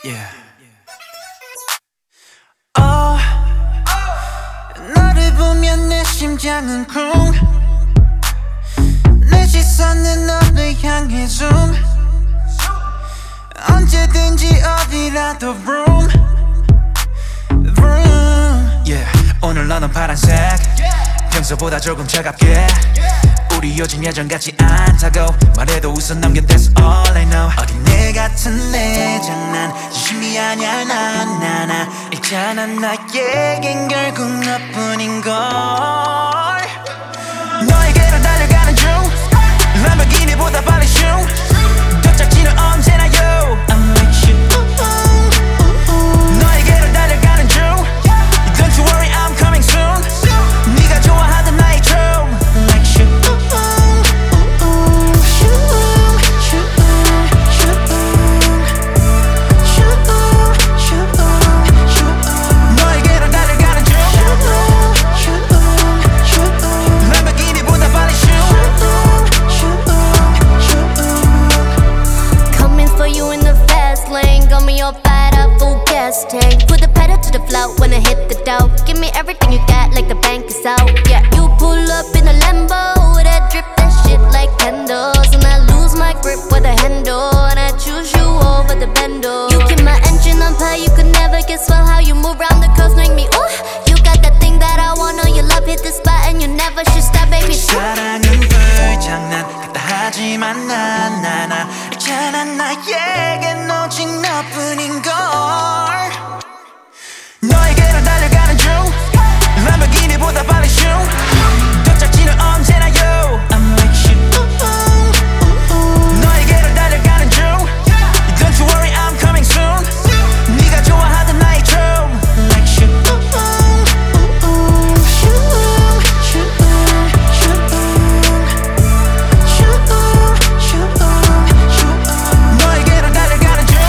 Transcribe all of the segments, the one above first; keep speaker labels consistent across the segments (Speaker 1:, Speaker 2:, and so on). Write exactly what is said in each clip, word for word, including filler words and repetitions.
Speaker 1: Yeah. Oh, 너를 보면 내 심장은 쿵. 내 시선은 너를 향해 zoom. 언제든지 어디라도 vroom vroom. Yeah. 오늘 너는 파란색, 평소보다 조금 차갑게. 우리 요즘 예전같지 않다고 말해도 웃어 넘겨 That's all I know. 어린애 같은 내 장난 진심이 아냐 난 나나. 있잖아 나에겐 결국 너뿐인걸. 너에게로 달려가는 중 람보르기니보다 빨리 슝. 도착지는 언제나 yo I'm with you. 너에게로 달려가는 중 Don't you worry I'm coming soon. 네가 좋아하던 나의 춤 Like you. 너에게로 달려가는 중 람보르기니보다 빨리 슝.
Speaker 2: Coming for you in the fast lane, got me all fired up, full gas tank. Put the pedal to the floor when I hit the dough. Give me everything you got, like the bank is out. Yeah, you pull up in a Lambo, that drip that shit like candles, and I lose my grip with the handle, and I choose you over the bando. You keep my engine on fire, you could never guess well how you move around the curves, make me ooh. You got that thing that I want, know your love hit the spot, and you never should stop, baby.
Speaker 1: 사랑은 불장난 같다 하지만 난 나나. 있잖아 나에겐 오직 너뿐인걸. 너에게로 달려가는 중 람보르기니보다 빨리 슝. 도착지는 언제나 yo I'm with you. 너에게로 달려가는 중 Don't you worry I'm coming soon. 네가 좋아하던 나의 춤 Like you. 너에게로 달려가는 중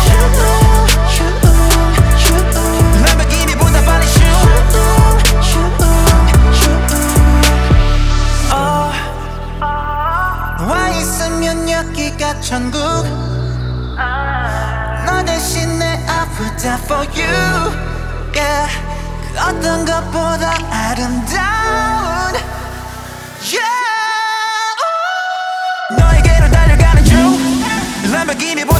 Speaker 1: 람보르기니보다 빨리 슝. Oh, 너와 있으면 여기가 천국. 너 대신 내 아프다 for you. Yeah. 그 어떤 것보다 아름다운. Yeah. 너에게로 달려가는 중 람보르기니보다